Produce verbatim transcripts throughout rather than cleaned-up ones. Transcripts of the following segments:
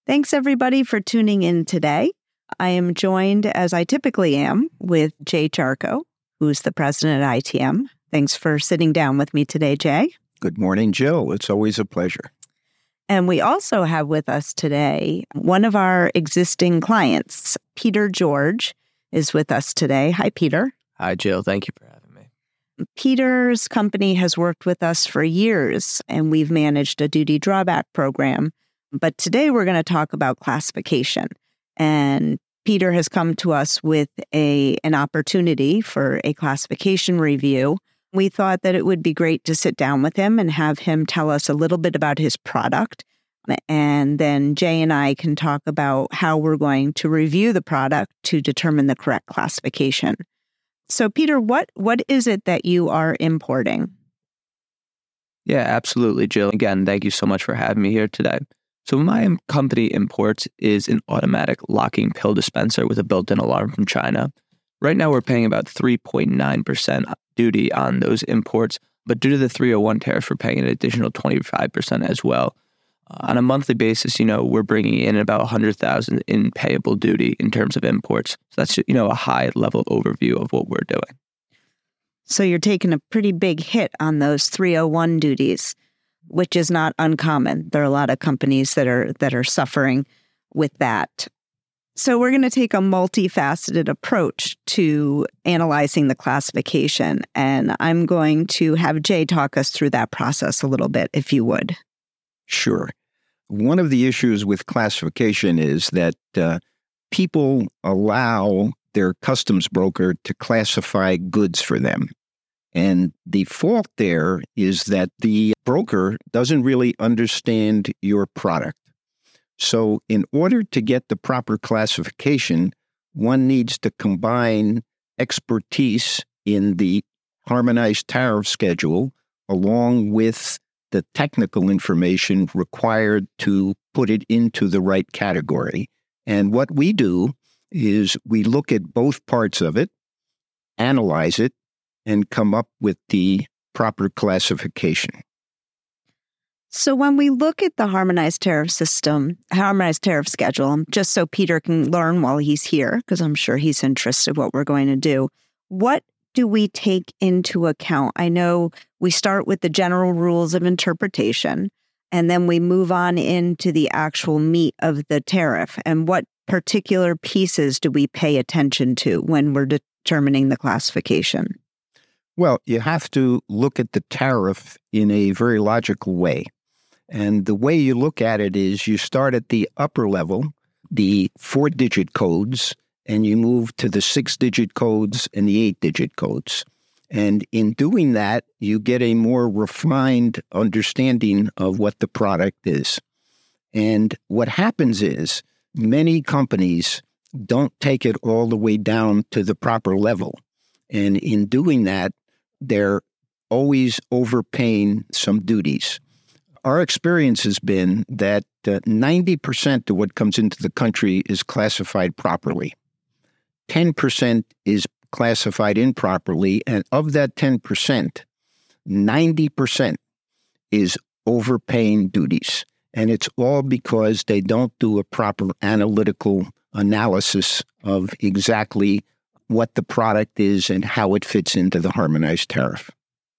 Thanks, everybody, for tuning in today. I am joined, as I typically am, with Jay Charco, who's the president at I T M. Thanks for sitting down with me today, Jay. Good morning, Jill. It's always a pleasure. And we also have with us today one of our existing clients, Peter George, is with us today. Hi, Peter. Hi, Jill. Thank you for having me. Peter's company has worked with us for years, and we've managed a duty drawback program. But today we're going to talk about classification. And Peter has come to us with a an opportunity for a classification review. We thought that it would be great to sit down with him and have him tell us a little bit about his product. And then Jay and I can talk about how we're going to review the product to determine the correct classification. So, Peter, what what is it that you are importing? Yeah, absolutely, Jill. Again, thank you so much for having me here today. So my company imports is an automatic locking pill dispenser with a built-in alarm from China. Right now, we're paying about three point nine percent duty on those imports, but due to the three oh one tariff, we're paying an additional twenty-five percent as well. Uh, on a monthly basis, you know, we're bringing in about one hundred thousand dollars in payable duty in terms of imports. So that's, you know, a high-level overview of what we're doing. So you're taking a pretty big hit on those three oh one duties, which is not uncommon. There are a lot of companies that are that are suffering with that. So we're going to take a multifaceted approach to analyzing the classification, and I'm going to have Jay talk us through that process a little bit, if you would. Sure. One of the issues with classification is that uh, people allow their customs broker to classify goods for them. And the fault there is that the broker doesn't really understand your product. So in order to get the proper classification, one needs to combine expertise in the harmonized tariff schedule along with the technical information required to put it into the right category. And what we do is we look at both parts of it, analyze it, and come up with the proper classification. So when we look at the harmonized tariff system, harmonized tariff schedule, just so Peter can learn while he's here, because I'm sure he's interested in what we're going to do, what do we take into account? I know we start with the general rules of interpretation, and then we move on into the actual meat of the tariff. And what particular pieces do we pay attention to when we're determining the classification? Well, you have to look at the tariff in a very logical way. And the way you look at it is you start at the upper level, the four-digit codes, and you move to the six-digit codes and the eight-digit codes. And in doing that, you get a more refined understanding of what the product is. And what happens is many companies don't take it all the way down to the proper level. And in doing that, they're always overpaying some duties. Our experience has been that uh, ninety percent of what comes into the country is classified properly. ten percent is classified improperly, and of that ten percent, ninety percent is overpaying duties. And it's all because they don't do a proper analytical analysis of exactly what the product is and how it fits into the harmonized tariff.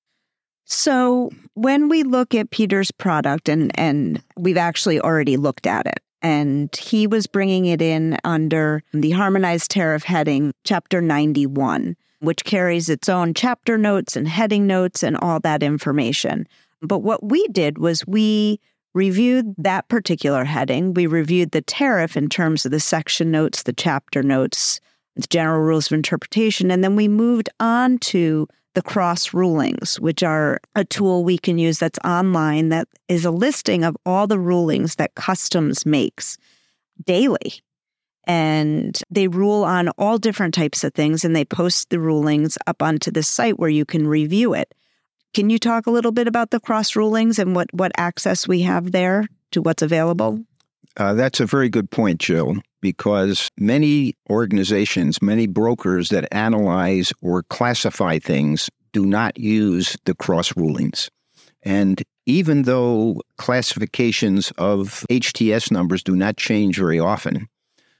So when we look at Peter's product, and, and we've actually already looked at it, and he was bringing it in under the harmonized tariff heading, Chapter ninety-one, which carries its own chapter notes and heading notes and all that information. But what we did was we reviewed that particular heading. We reviewed the tariff in terms of the section notes, the chapter notes, the general rules of interpretation, and then we moved on to the cross rulings, which are a tool we can use that's online that is a listing of all the rulings that customs makes daily. And they rule on all different types of things, and they post the rulings up onto the site where you can review it. Can you talk a little bit about the cross rulings and what, what access we have there to what's available? Uh, that's a very good point, Jill, because many organizations, many brokers that analyze or classify things do not use the cross rulings. And even though classifications of H T S numbers do not change very often,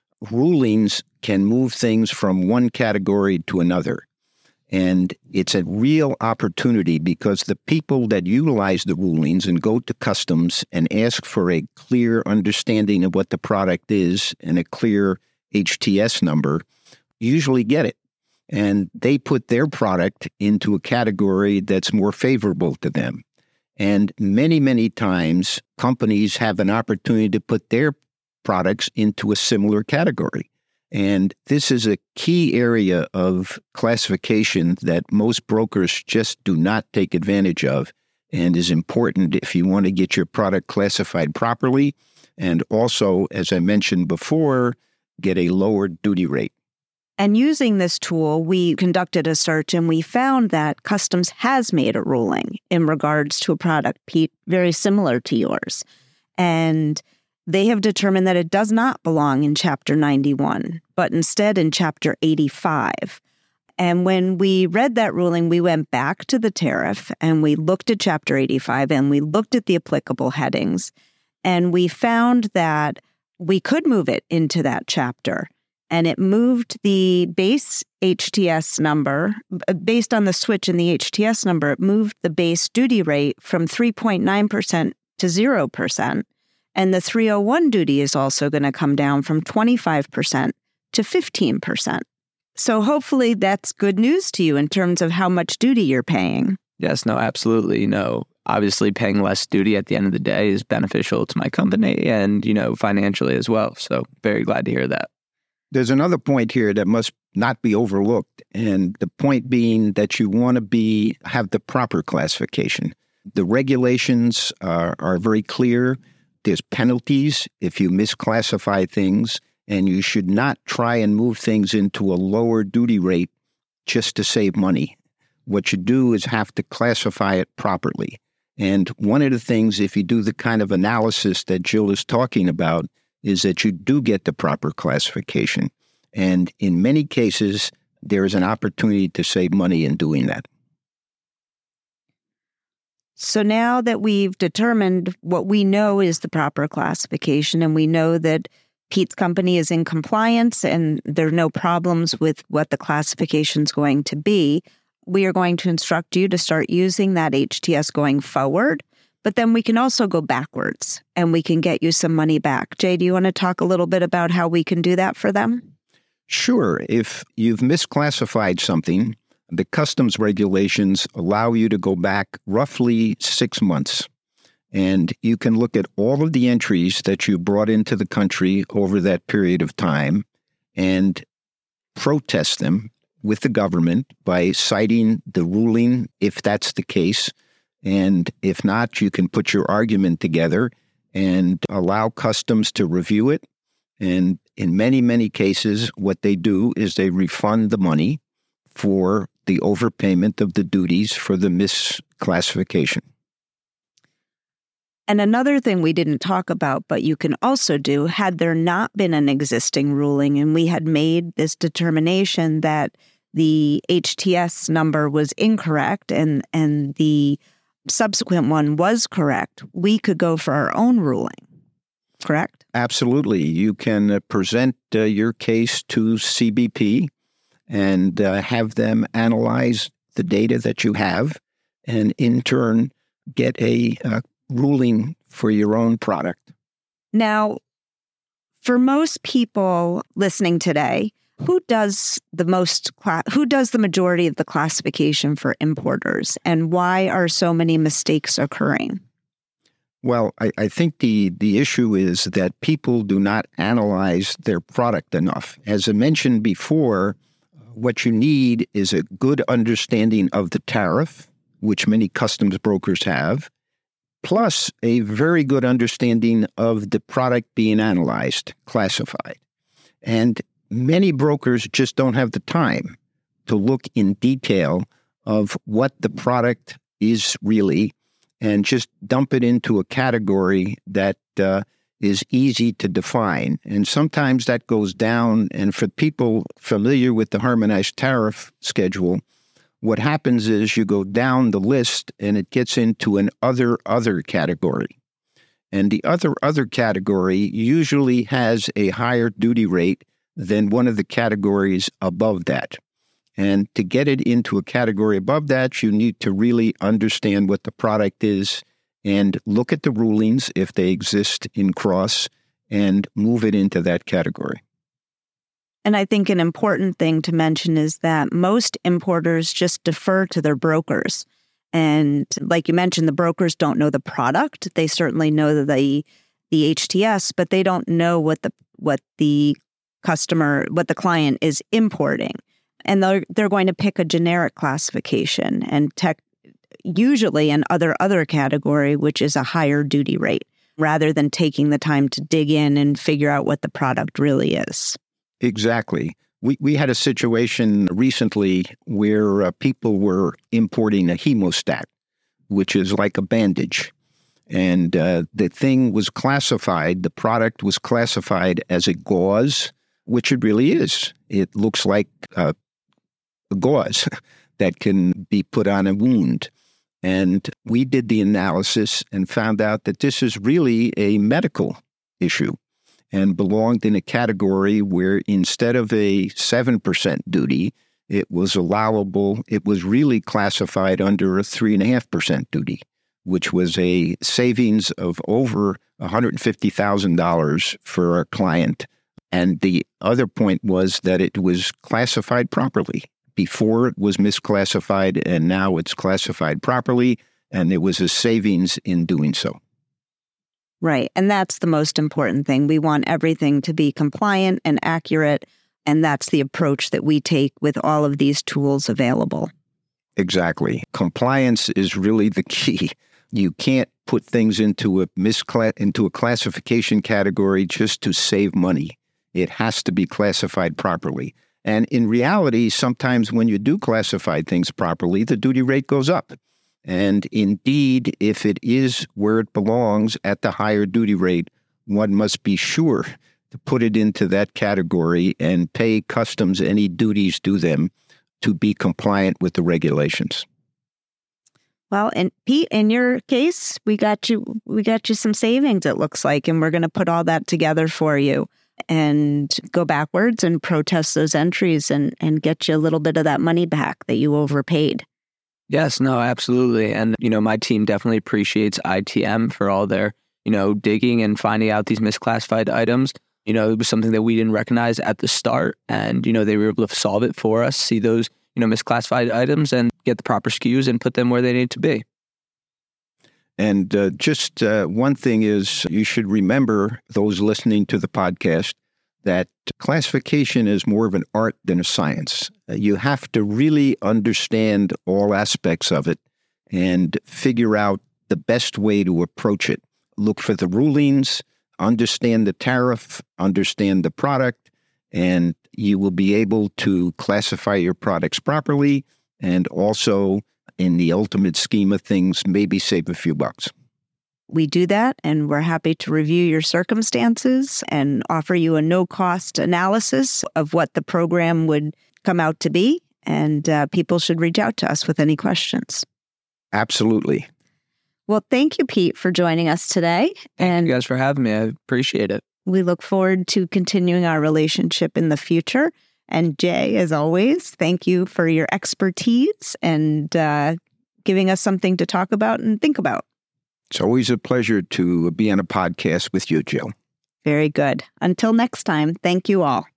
rulings can move things from one category to another. And it's a real opportunity because the people that utilize the rulings and go to customs and ask for a clear understanding of what the product is and a clear H T S number usually get it. And they put their product into a category that's more favorable to them. And many, many times, companies have an opportunity to put their products into a similar category. And this is a key area of classification that most brokers just do not take advantage of and is important if you want to get your product classified properly. And also, as I mentioned before, get a lower duty rate. And using this tool, we conducted a search and we found that Customs has made a ruling in regards to a product, Pete, very similar to yours. And they have determined that it does not belong in Chapter ninety-one, but instead in Chapter eighty-five. And when we read that ruling, we went back to the tariff and we looked at Chapter eighty-five and we looked at the applicable headings. And we found that we could move it into that chapter. And it moved the base H T S number, based on the switch in the H T S number, it moved the base duty rate from three point nine percent to zero percent. And the three oh one duty is also going to come down from twenty-five percent to fifteen percent. So hopefully that's good news to you in terms of how much duty you're paying. Yes, no, absolutely. You know, obviously paying less duty at the end of the day is beneficial to my company and, you know, financially as well. So very glad to hear that. There's another point here that must not be overlooked, and the point being that you want to be have the proper classification. The regulations are, are very clear. There's penalties if you misclassify things, and you should not try and move things into a lower duty rate just to save money. What you do is have to classify it properly. And one of the things, if you do the kind of analysis that Jill is talking about, is that you do get the proper classification. And in many cases, there is an opportunity to save money in doing that. So now that we've determined what we know is the proper classification, and we know that Pete's company is in compliance and there are no problems with what the classification is going to be, we are going to instruct you to start using that H T S going forward. But then we can also go backwards and we can get you some money back. Jay, do you want to talk a little bit about how we can do that for them? Sure. If you've misclassified something, the customs regulations allow you to go back roughly six months. And you can look at all of the entries that you brought into the country over that period of time and protest them with the government by citing the ruling, if that's the case. And if not, you can put your argument together and allow customs to review it. And in many, many cases, what they do is they refund the money for the overpayment of the duties for the misclassification. And another thing we didn't talk about, but you can also do, had there not been an existing ruling and we had made this determination that the H T S number was incorrect and, and the subsequent one was correct, we could go for our own ruling, correct? Absolutely. You can uh, present uh, your case to C B P and uh, have them analyze the data that you have and in turn get a uh, ruling for your own product. Now, for most people listening today, who does the most cla- who does the majority of the classification for importers, and why are so many mistakes occurring? Well, I, I think the, the issue is that people do not analyze their product enough. As I mentioned before, what you need is a good understanding of the tariff, which many customs brokers have, plus a very good understanding of the product being analyzed, classified. And many brokers just don't have the time to look in detail of what the product is really and just dump it into a category that uh, is easy to define. And sometimes that goes down. And for people familiar with the harmonized tariff schedule, what happens is you go down the list and it gets into an other, other category. And the other, other category usually has a higher duty rate than one of the categories above that. And to get it into a category above that, you need to really understand what the product is and look at the rulings if they exist in cross and move it into that category. And I think an important thing to mention is that most importers just defer to their brokers. And like you mentioned, the brokers don't know the product. They certainly know the the H T S, but they don't know what the what the customer, what the client is importing. And they're they're going to pick a generic classification and tech usually an other other category, which is a higher duty rate, rather than taking the time to dig in and figure out what the product really is. Exactly. We we had a situation recently where uh, people were importing a hemostat, which is like a bandage. And uh, the thing was classified, the product was classified as a gauze, which it really is. It looks like uh, a gauze that can be put on a wound. And we did the analysis and found out that this is really a medical issue and belonged in a category where instead of a seven percent duty, it was allowable, it was really classified under a three point five percent duty, which was a savings of over one hundred fifty thousand dollars for our client. And the other point was that it was classified properly. Before it was misclassified, and now it's classified properly, and there was a savings in doing so. Right. And that's the most important thing. We want everything to be compliant and accurate, and that's the approach that we take with all of these tools available. Exactly. Compliance is really the key. You can't put things into a miscla- into a classification category just to save money. It has to be classified properly. And in reality, sometimes when you do classify things properly, the duty rate goes up. And indeed, if it is where it belongs at the higher duty rate, one must be sure to put it into that category and pay customs any duties due them to be compliant with the regulations. Well, and Pete, in your case, we got you we got you some savings, it looks like, and we're going to put all that together for you and go backwards and protest those entries and, and get you a little bit of that money back that you overpaid. Yes, no, absolutely. And, you know, my team definitely appreciates I T M for all their, you know, digging and finding out these misclassified items. You know, it was something that we didn't recognize at the start. And, you know, they were able to solve it for us, see those, you know, misclassified items and get the proper S K Us and put them where they need to be. And uh, just uh, one thing is you should remember, those listening to the podcast, that classification is more of an art than a science. Uh, you have to really understand all aspects of it and figure out the best way to approach it. Look for the rulings, understand the tariff, understand the product, and you will be able to classify your products properly and also, in the ultimate scheme of things, maybe save a few bucks. We do that, and we're happy to review your circumstances and offer you a no-cost analysis of what the program would come out to be, and uh, people should reach out to us with any questions. Absolutely. Well, thank you, Pete, for joining us today. Thank and you guys for having me. I appreciate it. We look forward to continuing our relationship in the future. And Jay, as always, thank you for your expertise and uh, giving us something to talk about and think about. It's always a pleasure to be on a podcast with you, Jill. Very good. Until next time, thank you all.